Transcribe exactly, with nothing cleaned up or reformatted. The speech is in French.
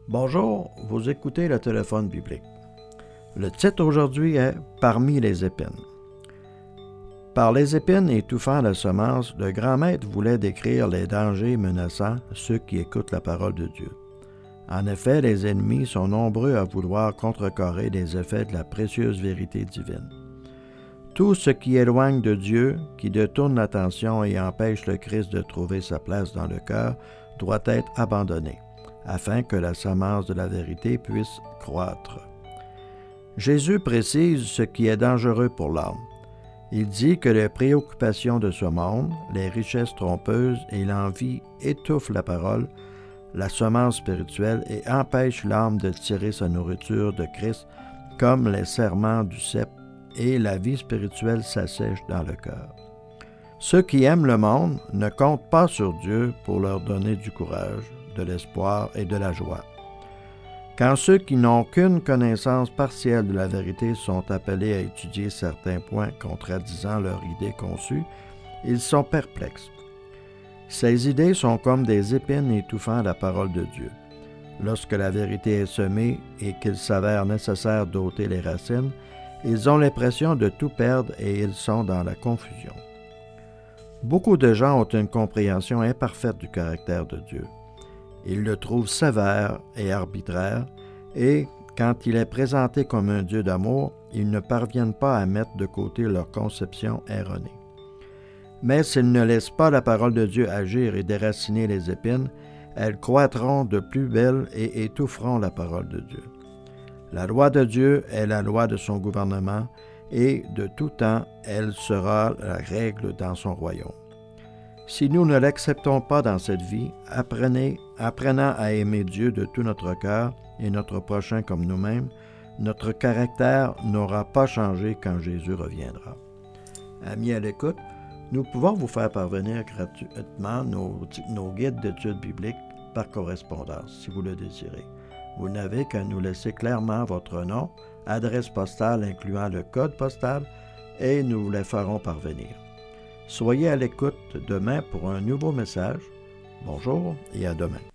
Bonjour, vous écoutez le téléphone biblique. Le titre aujourd'hui est « Parmi les épines ». Par les épines étouffant la semence, le grand maître voulait décrire les dangers menaçant ceux qui écoutent la parole de Dieu. En effet, les ennemis sont nombreux à vouloir contrecarrer les effets de la précieuse vérité divine. Tout ce qui éloigne de Dieu, qui détourne l'attention et empêche le Christ de trouver sa place dans le cœur, doit être abandonné, afin que la semence de la vérité puisse croître. Jésus précise ce qui est dangereux pour l'âme. Il dit que les préoccupations de ce monde, les richesses trompeuses et l'envie étouffent la parole, la semence spirituelle et empêchent l'âme de tirer sa nourriture de Christ comme les serments du cep et la vie spirituelle s'assèche dans le cœur. Ceux qui aiment le monde ne comptent pas sur Dieu pour leur donner du courage, de l'espoir et de la joie. Quand ceux qui n'ont qu'une connaissance partielle de la vérité sont appelés à étudier certains points contradisant leur idée conçue, ils sont perplexes. Ces idées sont comme des épines étouffant la parole de Dieu. Lorsque la vérité est semée et qu'il s'avère nécessaire d'ôter les racines, ils ont l'impression de tout perdre et ils sont dans la confusion. Beaucoup de gens ont une compréhension imparfaite du caractère de Dieu. Ils le trouvent sévère et arbitraire, et quand il est présenté comme un Dieu d'amour, ils ne parviennent pas à mettre de côté leur conception erronée. Mais s'ils ne laissent pas la parole de Dieu agir et déraciner les épines, elles croîtront de plus belle et étoufferont la parole de Dieu. La loi de Dieu est la loi de son gouvernement, et de tout temps, elle sera la règle dans son royaume. Si nous ne l'acceptons pas dans cette vie, apprenez, apprenant à aimer Dieu de tout notre cœur et notre prochain comme nous-mêmes, notre caractère n'aura pas changé quand Jésus reviendra. Amis à l'écoute, nous pouvons vous faire parvenir gratuitement nos, nos guides d'études bibliques par correspondance, si vous le désirez. Vous n'avez qu'à nous laisser clairement votre nom, adresse postale incluant le code postal, et nous vous les ferons parvenir. Soyez à l'écoute demain pour un nouveau message. Bonjour et à demain.